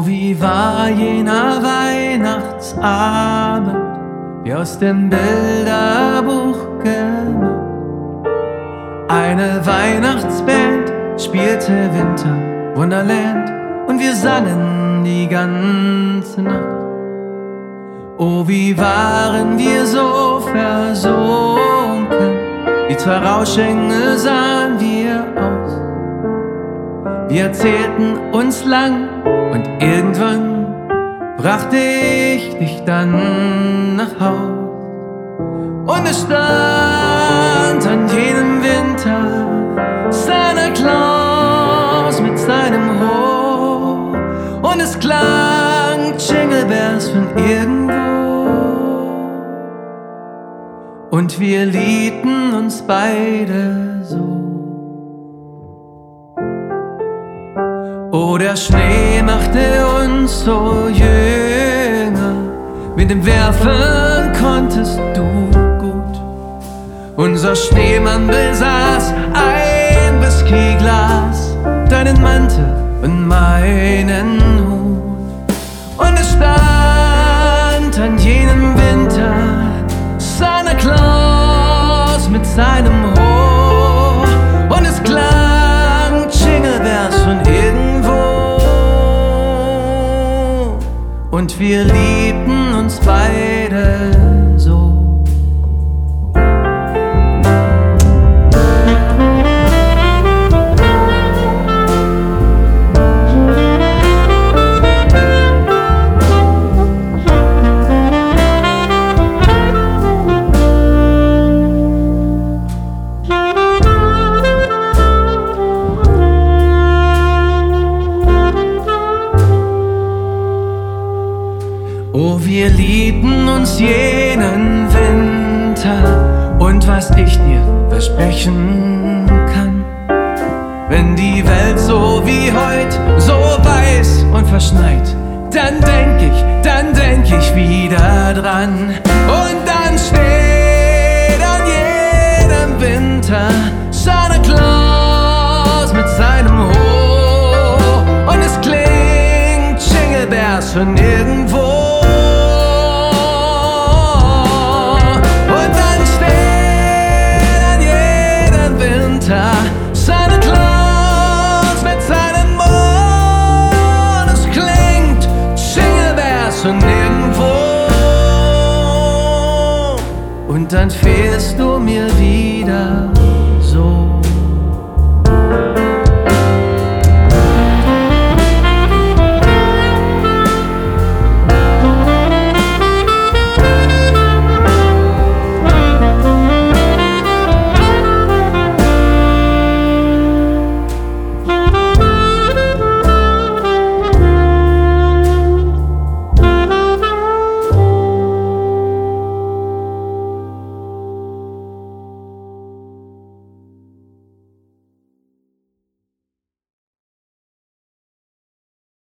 wie war jener Weihnachtsabend, wie aus dem Bilderbuch gemacht. Eine Weihnachtsband spielte Winter Wonderland und wir sangen die ganze Nacht. Oh, wie waren wir so versunken, wie zwei Rauschengel sahen wir aus. Wir erzählten uns lang und irgendwann brachte ich dich dann nach Haus. Und es stand an jenem Winter Santa Claus mit seinem Ho. Und es klang Jingle Bells von irgendwo. Und wir liebten uns beide so. Oh, der Schnee machte uns so jünger, mit dem Werfen konntest du gut. Unser Schneemann besaß ein Whiskyglas, deinen Mantel und meinen Hut. Und es stand an jenem Winter Santa Claus mit seinem Ho. Und es klang Jingle Bells von irgendwo. Und wir liebten uns beide so. Oh, wir liebten uns jenen Winter, und was ich dir versprechen kann, wenn die Welt so wie heut, so weiß und verschneit, dann denk ich wieder dran. Und dann steht an jedem Winter Santa Claus mit seinem Ho. Und es klingt Jingle Bells von irgendwo. Santa Claus mit seinem Mond, es klingt Jingle Bells von nirgendwo. Und dann fehlst du mir